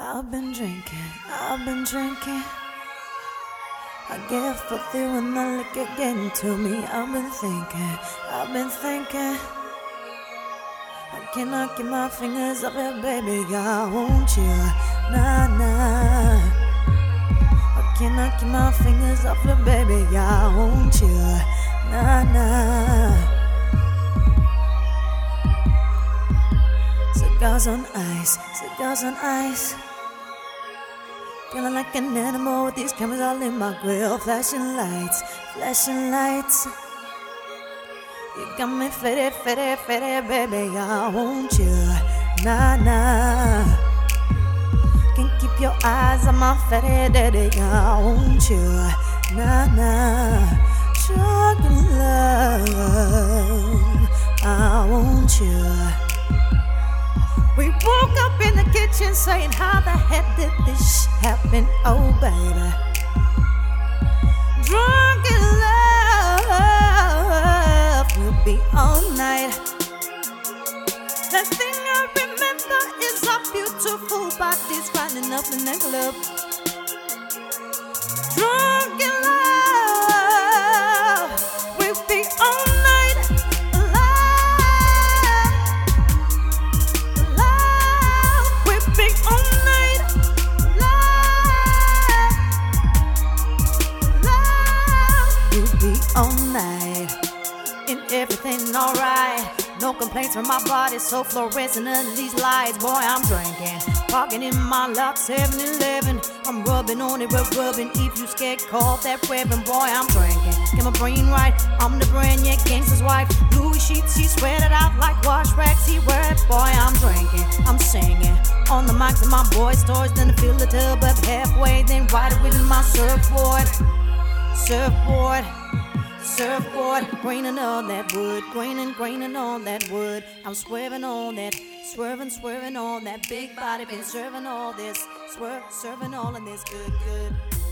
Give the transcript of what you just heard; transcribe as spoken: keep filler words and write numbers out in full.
I've been drinking, I've been drinking. I get filthy when the liquor getting to me. I've been thinking, I've been thinking. I cannot get my fingers off it, baby. I want you, nah, nah. I cannot get my fingers off it, baby. I want you, nah, nah. Cigars on ice, cigars on ice. Feeling like an animal with these cameras all in my grill. Flashing lights, flashing lights. You got me fitted, fitted, fitted, baby. I want you, nah, nah. Can't keep your eyes on my fetty daddy. I want you, nah, nah. Talking love, I want you. We woke up in the kitchen saying, how the heck did this shit happen? Oh, baby. Drunk in love, we'll be all night. The thing I remember is our beautiful bodies riding up in the club. Drunk in love, we'll be all night. All night, and everything alright. No complaints from my body, so fluorescent under these lights. Boy, I'm drinking, parking in my lot, seven eleven. I'm rubbing on it, rub rubbing. If you scared, call that reverend. Boy, I'm drinking, get my brain right. I'm the brand, yeah, gangster's wife. Louis sheets, he sweat it out like wash rags. He wear it, boy, I'm drinking, I'm singing on the mic to my boys' toys. Then I fill the tub up halfway, then ride it with my surfboard, surfboard. Surfboard, graining all that wood, graining, graining all that wood. I'm swerving all that, swerving, swerving all that big body. Been serving all this, swerve, serving all of this good, good.